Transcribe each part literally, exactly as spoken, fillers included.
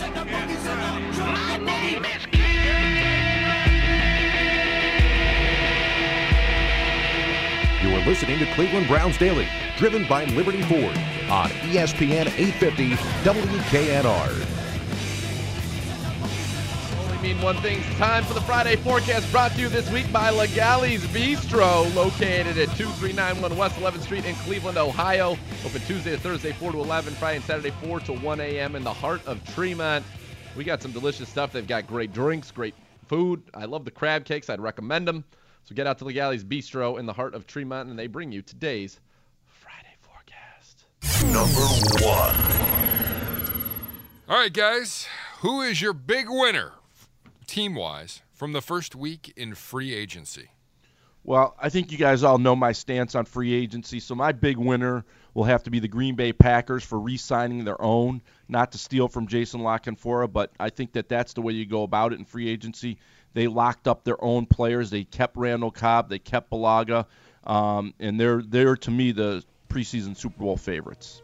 My name is You are listening to Cleveland Browns Daily, driven by Liberty Ford on E S P N eight fifty W K N R. Only mean one thing. It's time for the Friday forecast, brought to you this week by Legali's Bistro, located at two three nine one West eleventh Street in Cleveland, Ohio. Open Tuesday to Thursday, four to eleven, Friday and Saturday, four to one a.m. in the heart of Tremont. We got some delicious stuff. They've got great drinks, great food. I love the crab cakes. I'd recommend them. So get out to Legali's Bistro in the heart of Tremont, and they bring you today's Friday forecast. Number one. All right, guys. Who is your big winner, team-wise, from the first week in free agency? Well, I think you guys all know my stance on free agency, so my big winner will have to be the Green Bay Packers for re-signing their own, not to steal from Jason La Canfora, but I think that that's the way you go about it in free agency. They locked up their own players. They kept Randall Cobb. They kept Balaga, um, and they're, they're, to me, the preseason Super Bowl favorites.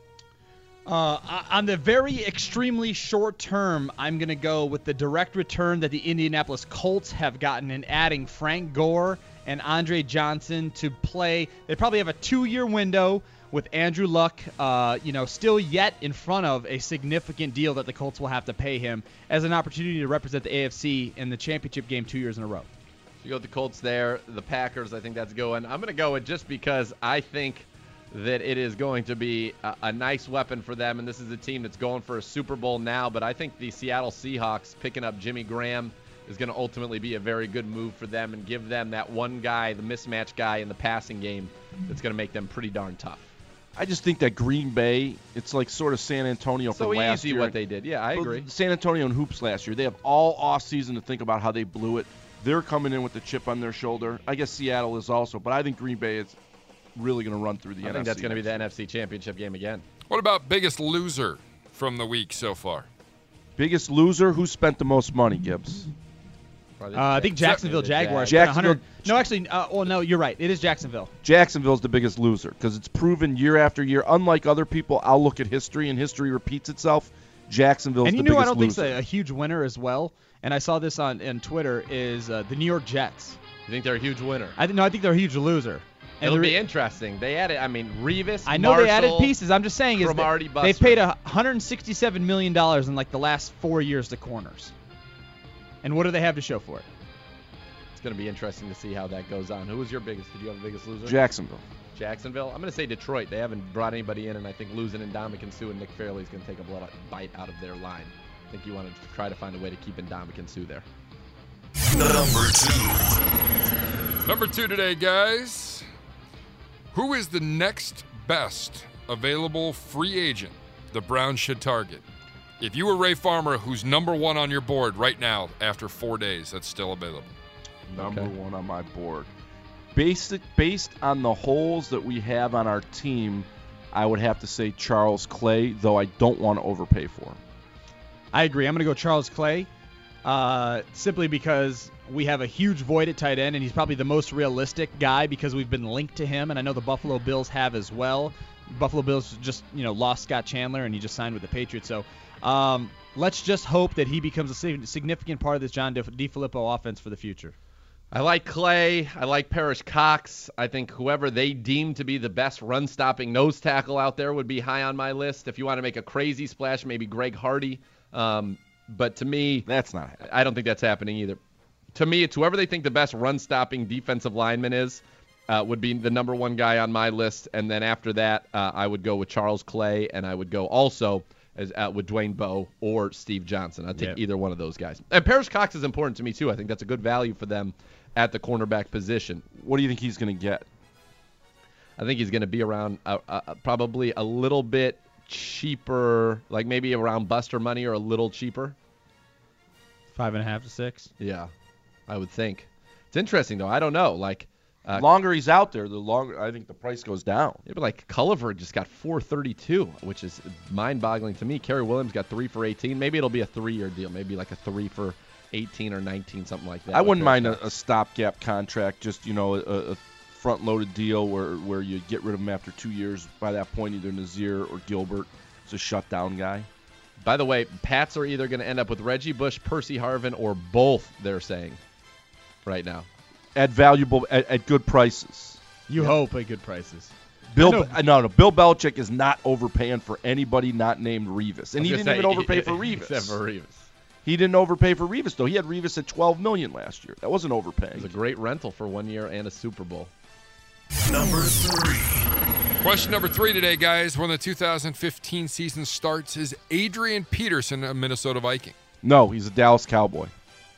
Uh, on the very extremely short term, I'm going to go with the direct return that the Indianapolis Colts have gotten in adding Frank Gore and Andre Johnson to play. They probably have a two-year window with Andrew Luck, uh, you know, still yet in front of a significant deal that the Colts will have to pay him as an opportunity to represent the A F C in the championship game two years in a row. You go with the Colts there, the Packers, I think that's going. I'm going to go with just because I think that it is going to be a, a nice weapon for them, and this is a team that's going for a Super Bowl now, but I think the Seattle Seahawks picking up Jimmy Graham is going to ultimately be a very good move for them and give them that one guy, the mismatch guy in the passing game that's going to make them pretty darn tough. I just think that Green Bay, it's like sort of San Antonio so from last easy year. what they did. Yeah, I agree. San Antonio and hoops last year. They have all offseason to think about how they blew it. They're coming in with the chip on their shoulder. I guess Seattle is also, but I think Green Bay is really going to run through the I N F C. think that's going to be the year. N F C Championship game again. What about biggest loser from the week so far? Biggest loser? Who spent the most money, Gibbs? Uh, I think Jacksonville Jaguars. Jacksonville. one hundred No, actually, uh, well, no, you're right. It is Jacksonville. Jacksonville's the biggest loser because it's proven year after year. Unlike other people, I'll look at history, and history repeats itself. Jacksonville's and you the know, biggest I don't loser. think it's a, a huge winner as well. And I saw this on, on Twitter is uh, the New York Jets. You think they're a huge winner? I th- no, I think they're a huge loser. And It'll the re- be interesting. They added, I mean, Revis, I know Marshall, they added pieces. I'm just saying is Cromartie, that they've Buster. paid one hundred sixty-seven million dollars in like the last four years to corners. And what do they have to show for it? It's going to be interesting to see how that goes on. Who was your biggest? Did you have a biggest loser? Jacksonville. Jacksonville. I'm going to say Detroit. They haven't brought anybody in, and I think losing Ndamukong Suh and Nick Fairley is going to take a blood bite out of their line. I think you want to try to find a way to keep Ndamukong Suh there. Number two. Number two today, guys. Who is the next best available free agent the Browns should target? If you were Ray Farmer, who's number one on your board right now after four days, that's still available. Number Okay. one on my board. Basic, based on the holes that we have on our team, I would have to say Charles Clay, though I don't want to overpay for him. I agree. I'm going to go Charles Clay, uh, simply because we have a huge void at tight end, and he's probably the most realistic guy because we've been linked to him, and I know the Buffalo Bills have as well. Buffalo Bills just, you know, lost Scott Chandler, and he just signed with the Patriots. So um, let's just hope that he becomes a significant part of this John DeFilippo offense for the future. I like Clay. I like Parrish Cox. I think whoever they deem to be the best run-stopping nose tackle out there would be high on my list. If you want to make a crazy splash, maybe Greg Hardy. Um, but to me, that's not happening. I don't think that's happening either. To me, it's whoever they think the best run-stopping defensive lineman is uh, would be the number one guy on my list. And then after that, uh, I would go with Charles Clay, and I would go also as uh, with Dwayne Bowe or Steve Johnson. I'd take Yep. either one of those guys. And Parrish Cox is important to me, too. I think that's a good value for them at the cornerback position. What do you think he's going to get? I think he's going to be around uh, uh, probably a little bit cheaper, like maybe around Buster money or a little cheaper. Five and a half to six. Yeah, I would think. It's interesting, though. I don't know. Like, The uh, longer he's out there, the longer I think the price goes down. yeah, but like Culliver just got four thirty-two, which is mind-boggling to me. Kerry Williams got three for eighteen. Maybe it'll be a three-year deal. Maybe like a three for eighteen or nineteen, something like that. I with wouldn't Parrish mind Cox. a, a stopgap contract, just, you know, a, a front-loaded deal where, where you get rid of him after two years. By that point, either Nazir or Gilbert is a shutdown guy. By the way, Pats are either going to end up with Reggie Bush, Percy Harvin, or both, they're saying, right now. At valuable, at, at good prices. You Yeah. hope at good prices. Bill, know- uh, no, no. Bill Belichick is not overpaying for anybody not named Revis, and he I was didn't gonna even say, overpay for Revis. Except for Revis. He didn't overpay for Revis though. He had Revis at twelve million dollars last year. That wasn't It overpaying. was a great rental for one year and a Super Bowl. Number three. Question number three today, guys. When the two thousand fifteen season starts, is Adrian Peterson a Minnesota Viking? No, he's a Dallas Cowboy.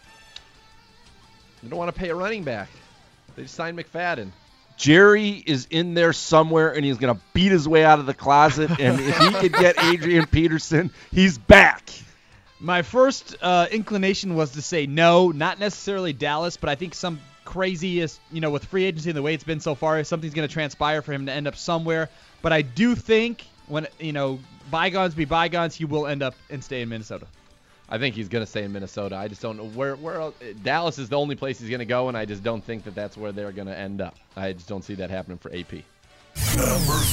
You don't want to pay a running back. They just signed McFadden. Jerry is in there somewhere, and he's going to beat his way out of the closet. And if he could get Adrian Peterson, he's back. My first uh, inclination was to say no, not necessarily Dallas, but I think some crazy is, you know, with free agency and the way it's been so far, something's going to transpire for him to end up somewhere. But I do think when, you know, bygones be bygones, he will end up and stay in Minnesota. I think he's going to stay in Minnesota. I just don't know where. Where else. Dallas is the only place he's going to go, and I just don't think that that's where they're going to end up. I just don't see that happening for A P. Number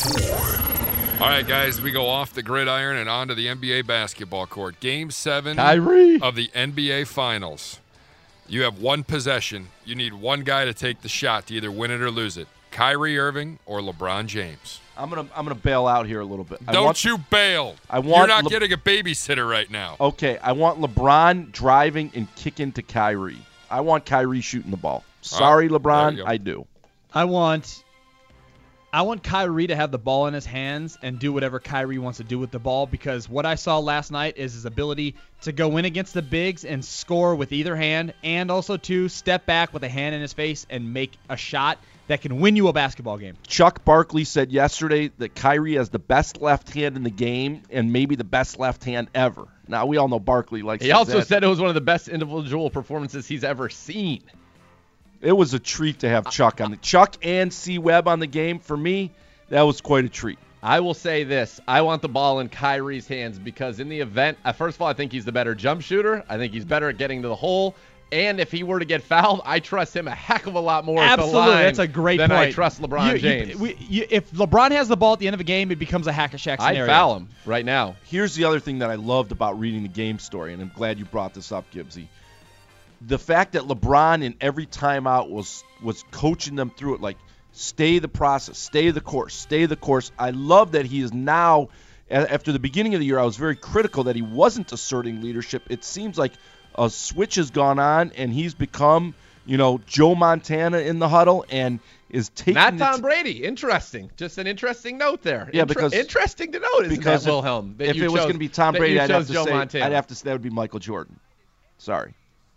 four. All right, guys, we go off the gridiron and onto the N B A basketball court. Game seven Kyrie. of the N B A Finals. You have one possession. You need one guy to take the shot to either win it or lose it. Kyrie Irving or LeBron James. I'm gonna I'm gonna bail out here a little bit. I Don't want, you bail. I You're want not Le- getting a babysitter right now. Okay, I want LeBron driving and kicking to Kyrie. I want Kyrie shooting the ball. Sorry, there LeBron, you go. I do. I want I want Kyrie to have the ball in his hands and do whatever Kyrie wants to do with the ball, because what I saw last night is his ability to go in against the bigs and score with either hand, and also to step back with a hand in his face and make a shot that can win you a basketball game. Chuck Barkley said yesterday that Kyrie has the best left hand in the game and maybe the best left hand ever. Now, we all know Barkley likes He also that. said it was one of the best individual performances he's ever seen. It was a treat to have Chuck on the Chuck and C. Webb on the game. For me, that was quite a treat. I will say this. I want the ball in Kyrie's hands because in the event, uh, first of all, I think he's the better jump shooter. I think he's better at getting to the hole. And if he were to get fouled, I trust him a heck of a lot more Absolutely, at the line that's a great than point. I trust LeBron You- you- James. we- you- if LeBron has the ball at the end of a game, it becomes a hack-a-shack I'd scenario. foul him right now. Here's the other thing that I loved about reading the game story, and I'm glad you brought this up, Gibbsy. The fact that LeBron in every timeout was was coaching them through it, like stay the process, stay the course, stay the course. I love that he is now, a- after the beginning of the year, I was very critical that he wasn't asserting leadership. It seems like a switch has gone on, and he's become, you know, Joe Montana in the huddle and is taking Not the Tom t- Brady. Interesting. Just an interesting note there. Yeah, Inter- because- interesting to note, isn't because that, if- Wilhelm? That if you it was chose- going to be Tom that Brady, you I'd have chose to Joe say Montana. I'd have to say that would be Michael Jordan. Sorry.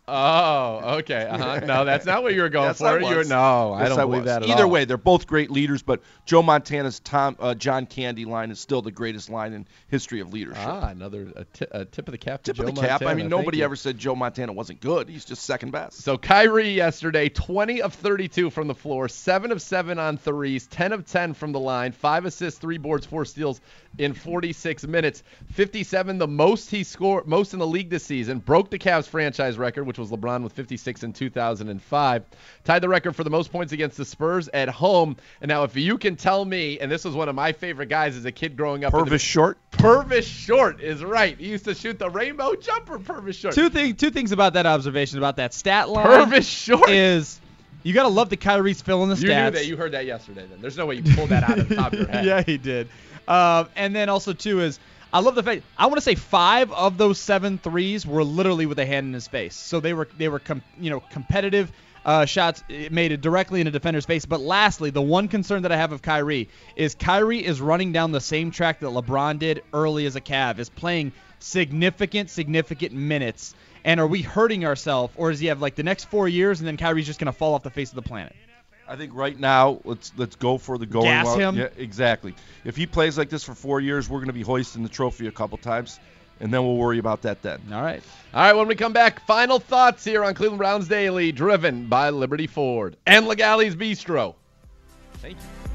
Oh, okay. Uh-huh. No, that's not what you were going Yes, I for. You were, was. no, I Yes, don't believe was. that at Either all. way, they're both great leaders, but Joe Montana's Tom uh, John Candy line is still the greatest line in history of leadership. Ah, another a, ti- a tip of the cap to Tip Joe of the cap. Montana. I mean, Thank nobody you. ever said Joe Montana wasn't good. He's just second best. So Kyrie yesterday, twenty of thirty-two from the floor, seven of seven on threes, ten of ten from the line, five assists, three boards, four steals in forty-six minutes. fifty-seven, the most he scored, most in the league this season. Broke the Cavs franchise record, which was LeBron with fifty-six in two thousand five. Tied the record for the most points against the Spurs at home. And now if you can tell me, and this was one of my favorite guys as a kid growing up. in the- Purvis Short. Purvis Short is right. He used to shoot the rainbow jumper, Purvis Short. Two thing, two things about that observation about that stat line Purvis Short. is you got to love the Kyrie's filling the You stats. knew that. You heard that yesterday. Then there's no way you pulled that out of the top of your head. Yeah, he did. Um, and then also too is I love the fact I want to say five of those seven threes were literally with a hand in his face. So they were they were com- you know competitive uh, shots made it directly in a defender's face. But lastly, the one concern that I have of Kyrie is Kyrie is running down the same track that LeBron did early as a Cav, is playing significant significant minutes. And are we hurting ourselves, or does he have like the next four years and then Kyrie's just gonna fall off the face of the planet? I think right now let's let's go for the going. Gas well- him? Yeah, exactly. If he plays like this for four years, we're going to be hoisting the trophy a couple times, and then we'll worry about that then. All right. All right, when we come back, final thoughts here on Cleveland Browns Daily, driven by Liberty Ford and Legali's Bistro. Thank you.